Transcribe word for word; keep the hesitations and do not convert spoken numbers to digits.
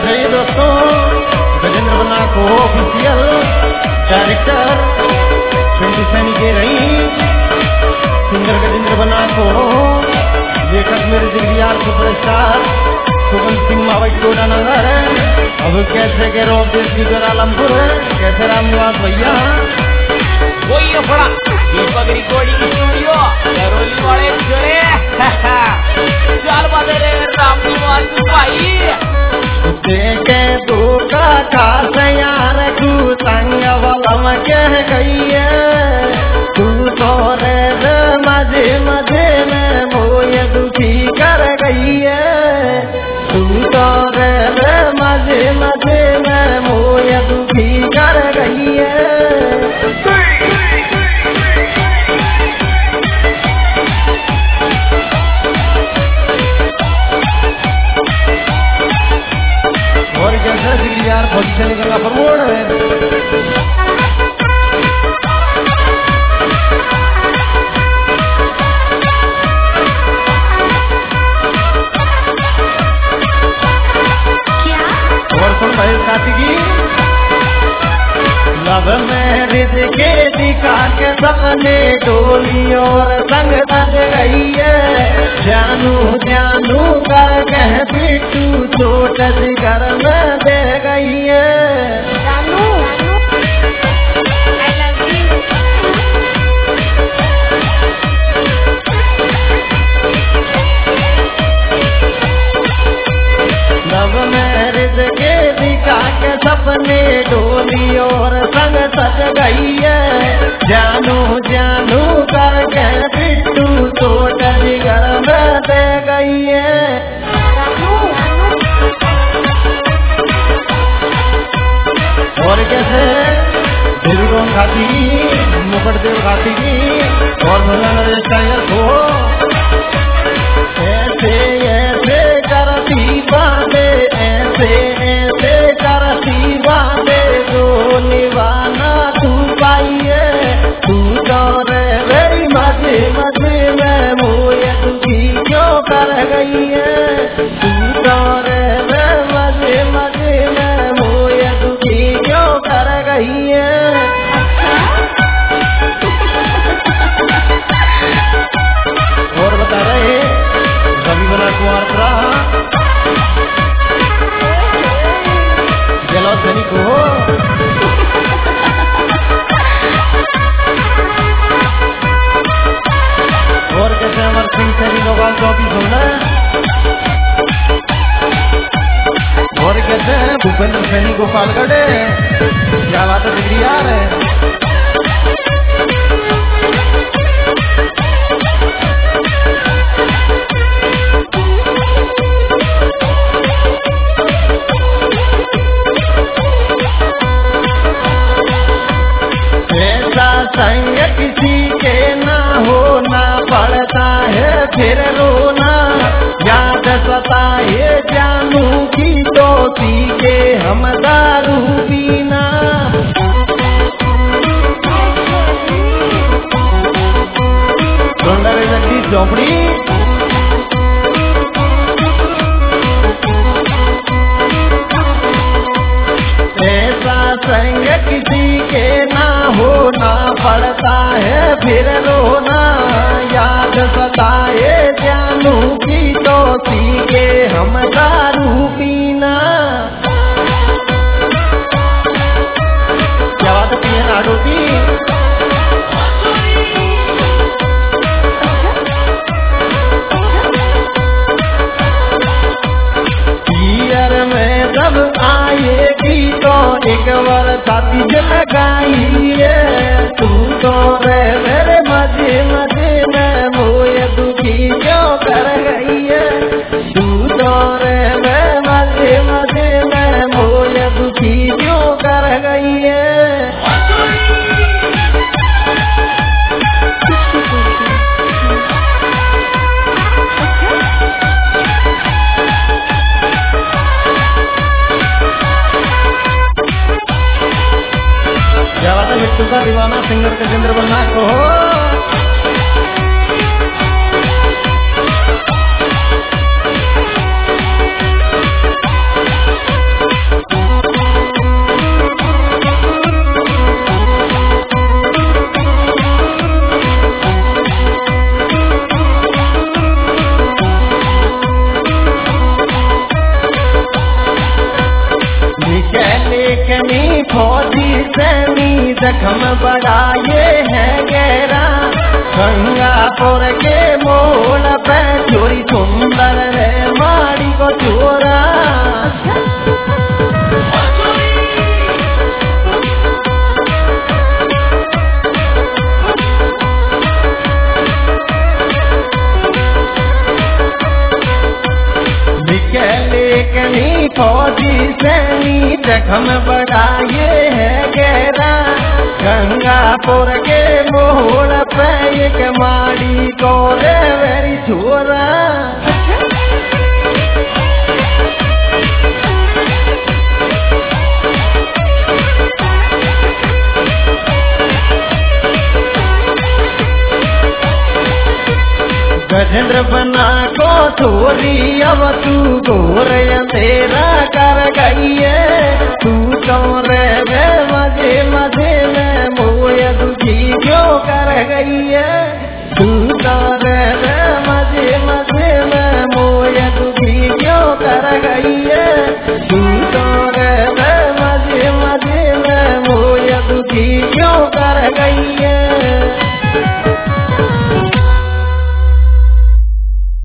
चाहिए दोस्तों, गजेंद्र बन्ना को ऑफिशियल डायरेक्टर पिंटू सैनी के रही, सिंगर गजेंद्र बन्ना को, लेखक मेरे दिग्रियार सुपरस्टार सुगम सिंह मावई टोडा नगर है। अब कैसे के रोक देश की आलमपुर है, कैसे राम निवास भैया वही अपना दीपक रिकॉर्डिंग स्टूडियो करौली वाले जोड़े चाल बादे रे राम निवास भाई देखे तू का खास यार तू संग वाला कह गई है, तू तो रे मजे मजे में मोय दुखी कर गई है, तू तो रे मजे मजे में मोय दुखी कर गई है। और कैसा यार पोजिशन निकलना प्रमोट है। लब में रिद के दिखा के सपने डोली और संग बज गई है, जानू जानू कर कह बिट्टू चोट जिगर में दे गई है। जानू I love you। लब में रिद के दिखा के सपने डोली और संग सज गई है, जानू जानू कर के बिट्टू चोट जिगर में दे गई है। और कैसे दिलगोन खाती मुकुट देव खाती और भोला नरेश टाइगर को ऐसे ऐसे करती बाते, ऐसे ऐसे करती बाते जो निवाना तू पाइए, तू तो रे मेरी मजे मजे में मोय दुखी क्यों कर गई है, तू तो रे मजे मजे में मोय दुखी क्यों कर गई है। और बता रहे रवि बना कुमार जलो धनी को और कैसे अमर सिंह सैनी नोबाल चौबीस होना और कैसे भूपेंद्र सैनी गोपालगढ़ क्या बात है डिग्री यार है। संग किसी के ना होना पड़ता है फिर रोना, याद सताए जानू की दोस्ती के हम दारू पीना। जगदीश झोपड़ी ऐसा संग किसी के ना होना पड़ता है फिर रोना, याद सताए जानू की दोस्ती के हम दारू पीना। क्या बात है पिए नाडू की में जब आएगी तो एक बार छाती लगाई है, तू तो रे मेरे मजे मजे में मोय दुखी क्यों कर गई है, तू तो रे मेरे मजे मजे में मोय दुखी क्यों कर गई है। बिट्टू का दीवाना सिंगर गजेंद्र बन्ना को जख्म बढ़ाए है गहरा गंगापुर के मोड़ पे चोरी सुंदर रे माड़ी को चोरा लेकनी फौजी सैनी जख्म बढ़ाए है गहरा गंगापुर के मोड़ पे एक माड़ी को रे वेरी छोरा गजेंद्र बना को छोरी अब तू गोर तेरा कर गई है तू तो रे वे मजे मजे में मोया दुखी क्यों कर गई है तू तो रे वे मजे मजे में मोया दुखी क्यों कर गई है तू तो रे वे मजे मजे में मोया दुखी क्यों कर गई है।